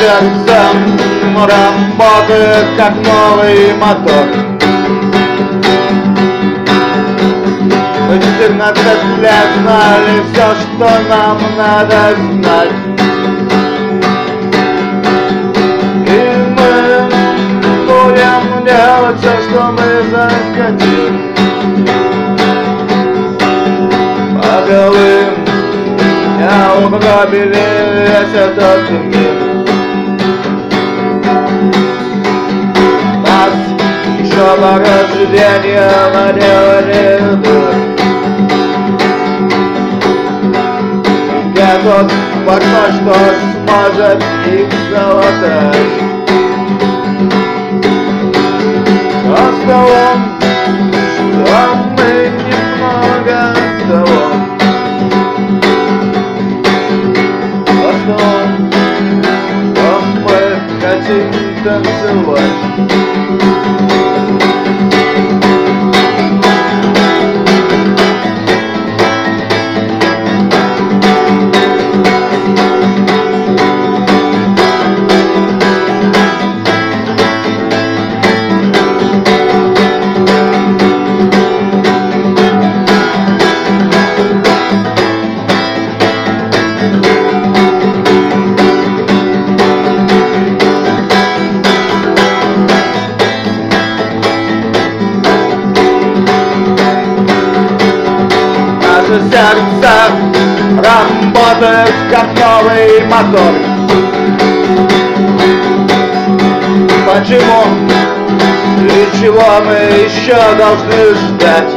сердцем работает как новый мотор. Мы 14 лет знали все, что нам надо знать. И мы будем делать все, что мы захотим. Поголым не угробили весь этот мир. Нас еще до рождения наделали дыр. Где тот больной, что сможет их залатать? Просто он, что мы немного того. Просто он, что мы хотим танцевать. Сердце работает как новый мотор. Почему и чего мы еще должны ждать?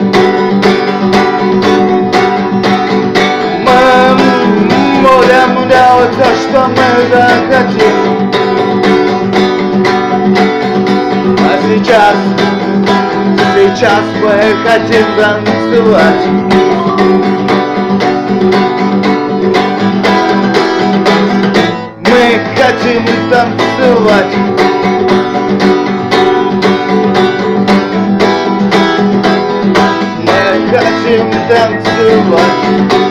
Мы будем делать то, что мы захотим. А сейчас мы хотим танцевать. Мы хотим танцевать. Мы хотим танцевать.